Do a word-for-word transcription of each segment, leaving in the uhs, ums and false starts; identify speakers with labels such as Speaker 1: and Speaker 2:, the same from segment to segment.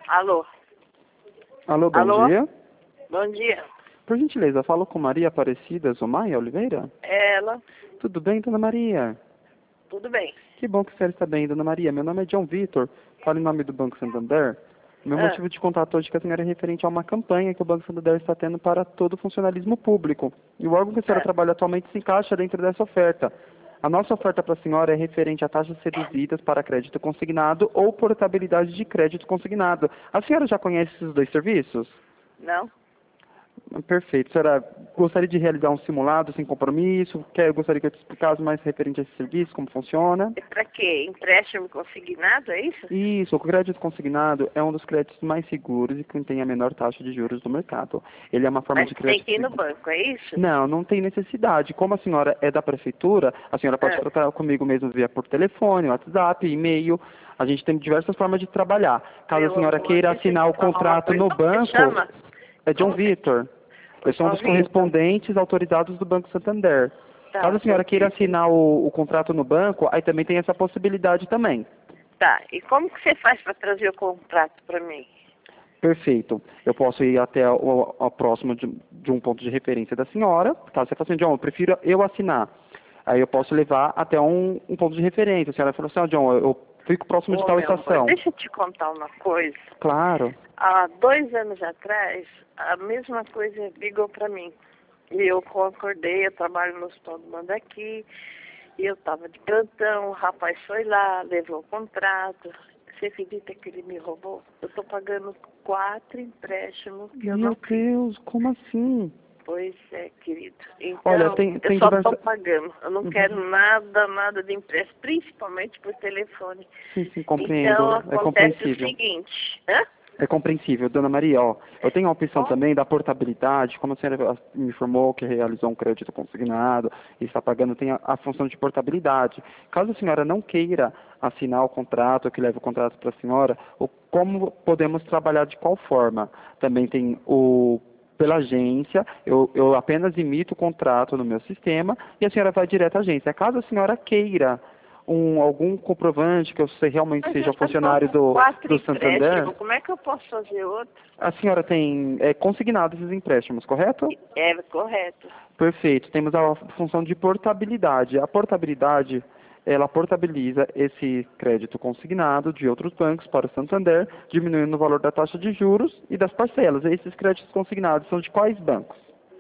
Speaker 1: Alô?
Speaker 2: Alô, bom
Speaker 1: Alô?
Speaker 2: dia.
Speaker 1: Bom dia.
Speaker 2: Por gentileza, falo com Maria Aparecida Zomaia Oliveira?
Speaker 1: É ela?
Speaker 2: Tudo bem, dona Maria?
Speaker 1: Tudo bem.
Speaker 2: Que bom que a senhora está bem, dona Maria. Meu nome é John Vitor, falo em nome do Banco Santander. Meu
Speaker 1: Ah,
Speaker 2: motivo de contato hoje é que a senhora é referente a uma campanha que o Banco Santander está tendo para todo o funcionalismo público. E o órgão que a senhora
Speaker 1: ah,
Speaker 2: trabalha atualmente se encaixa dentro dessa oferta. A nossa oferta para a senhora é referente a taxas reduzidas para crédito consignado ou portabilidade de crédito consignado. A senhora já conhece esses dois serviços?
Speaker 1: não?
Speaker 2: Perfeito. Senhora, gostaria de realizar um simulado sem compromisso? Quer, gostaria que eu te explicasse mais referente a esse serviço, como funciona?
Speaker 1: É pra quê? Empréstimo consignado, é isso?
Speaker 2: Isso, o crédito consignado é um dos créditos mais seguros e que tem a menor taxa de juros do mercado. Ele é uma forma
Speaker 1: Mas
Speaker 2: de
Speaker 1: tem
Speaker 2: crédito
Speaker 1: que ir no
Speaker 2: seguro.
Speaker 1: banco, é isso?
Speaker 2: Não, não tem necessidade. Como a senhora é da prefeitura, a senhora pode
Speaker 1: Ah,
Speaker 2: tratar comigo mesmo via por telefone, WhatsApp, e-mail. A gente tem diversas formas de trabalhar. Caso a
Speaker 1: meu
Speaker 2: senhora
Speaker 1: amor,
Speaker 2: queira
Speaker 1: deixa eu
Speaker 2: assinar
Speaker 1: te
Speaker 2: o
Speaker 1: falar uma
Speaker 2: contrato
Speaker 1: coisa.
Speaker 2: no
Speaker 1: Como você
Speaker 2: banco,
Speaker 1: chama?
Speaker 2: é John
Speaker 1: Como você...
Speaker 2: Vitor. Eu sou um dos
Speaker 1: João Vitor?
Speaker 2: correspondentes autorizados do Banco Santander.
Speaker 1: Tá,
Speaker 2: Caso a
Speaker 1: João
Speaker 2: senhora queira
Speaker 1: Vitor.
Speaker 2: assinar o, o contrato no banco, aí também tem essa possibilidade também.
Speaker 1: Tá, e como que você faz pra trazer o contrato pra mim?
Speaker 2: Perfeito. Eu posso ir até o, o próximo de, de um ponto de referência da senhora. Caso você fale assim, John, eu prefiro eu assinar. Aí eu posso levar até um, um ponto de referência. A senhora falou assim, ó, John, eu, eu fico próximo de
Speaker 1: Ô,
Speaker 2: tal
Speaker 1: meu amor,
Speaker 2: estação.
Speaker 1: deixa eu te contar uma coisa.
Speaker 2: Claro.
Speaker 1: Há dois anos atrás, a mesma coisa ligou pra mim. E eu concordei, eu trabalho no Hospital do Mandaqui, e eu estava de plantão, o rapaz foi lá, levou o contrato. Você acredita que ele me roubou? Eu estou pagando quatro empréstimos que eu
Speaker 2: Meu
Speaker 1: não fiz.
Speaker 2: Deus, como assim?
Speaker 1: Pois é, querido.
Speaker 2: Olha,
Speaker 1: Então,
Speaker 2: tem,
Speaker 1: eu
Speaker 2: tem
Speaker 1: só estou
Speaker 2: diversas...
Speaker 1: pagando. Eu não
Speaker 2: Uhum.
Speaker 1: quero nada, nada de empréstimo, principalmente por telefone.
Speaker 2: Sim, sim,
Speaker 1: Então,
Speaker 2: compreendo. É
Speaker 1: acontece o
Speaker 2: compreensível.
Speaker 1: seguinte, hã?
Speaker 2: É compreensível. Dona Maria, ó, eu tenho a opção
Speaker 1: Bom,
Speaker 2: também da portabilidade, como a senhora me informou que realizou um crédito consignado e está pagando, tem a, a função de portabilidade. Caso a senhora não queira assinar o contrato, que leve o contrato para a senhora, o, como podemos trabalhar de qual forma? Também tem o pela agência, eu, eu apenas imito o contrato no meu sistema e a senhora vai direto à agência. Caso a senhora queira um, algum comprovante que você realmente
Speaker 1: mas eu
Speaker 2: seja
Speaker 1: já estou
Speaker 2: funcionário
Speaker 1: com
Speaker 2: do,
Speaker 1: quatro
Speaker 2: do Santander,
Speaker 1: empréstimos, como é que eu posso fazer outro?
Speaker 2: a senhora tem é, consignado esses empréstimos, correto?
Speaker 1: É correto.
Speaker 2: Perfeito. Temos a função de portabilidade. A portabilidade, ela portabiliza esse crédito consignado de outros bancos para o Santander, diminuindo o valor da taxa de juros e das parcelas. Esses créditos consignados são de quais bancos?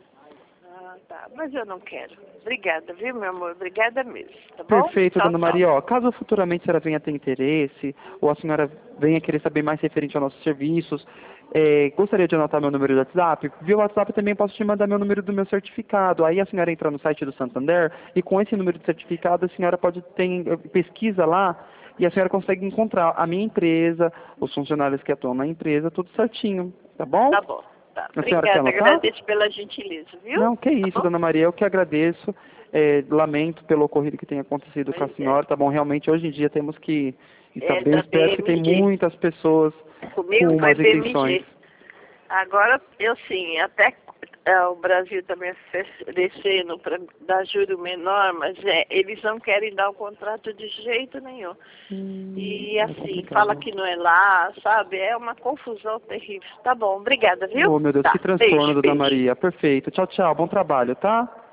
Speaker 1: Ah, tá. Mas eu não quero. Obrigada, viu, meu amor? Obrigada mesmo, tá bom?
Speaker 2: Perfeito,
Speaker 1: Tchau,
Speaker 2: dona
Speaker 1: tchau.
Speaker 2: Maria. Ó, caso futuramente a senhora venha ter interesse, ou a senhora venha querer saber mais referente aos nossos serviços, é, gostaria de anotar meu número de WhatsApp? Via WhatsApp também posso te mandar meu número do meu certificado. Aí a senhora entra no site do Santander e com esse número de certificado a senhora pode ter, pesquisa lá e a senhora consegue encontrar a minha empresa, os funcionários que atuam na empresa, tudo certinho, tá bom?
Speaker 1: Tá bom. Tá.
Speaker 2: A senhora quer
Speaker 1: Obrigada,
Speaker 2: anotar?
Speaker 1: agradeço pela gentileza, viu?
Speaker 2: Não, que
Speaker 1: Tá
Speaker 2: isso,
Speaker 1: bom?
Speaker 2: dona Maria, eu que agradeço. É, lamento pelo ocorrido que tem acontecido com a
Speaker 1: Pois é.
Speaker 2: senhora, tá bom? Realmente, hoje em dia temos que estar
Speaker 1: É
Speaker 2: bem
Speaker 1: da
Speaker 2: espertos, que tem
Speaker 1: B M G.
Speaker 2: muitas pessoas
Speaker 1: Comigo
Speaker 2: com
Speaker 1: foi
Speaker 2: más intenções.
Speaker 1: B M G. Agora, eu sim, até é, o Brasil também oferecendo para dar juro menor, mas é, eles não querem dar o contrato de jeito nenhum.
Speaker 2: Hum,
Speaker 1: E
Speaker 2: é
Speaker 1: assim, fala
Speaker 2: complicado.
Speaker 1: que não é lá, sabe? É uma confusão terrível. Tá bom, obrigada, viu?
Speaker 2: Oh, meu Deus, que
Speaker 1: Tá,
Speaker 2: transtorno,
Speaker 1: beijo,
Speaker 2: dona
Speaker 1: beijo.
Speaker 2: Maria. Perfeito. Tchau, tchau. Bom trabalho, tá?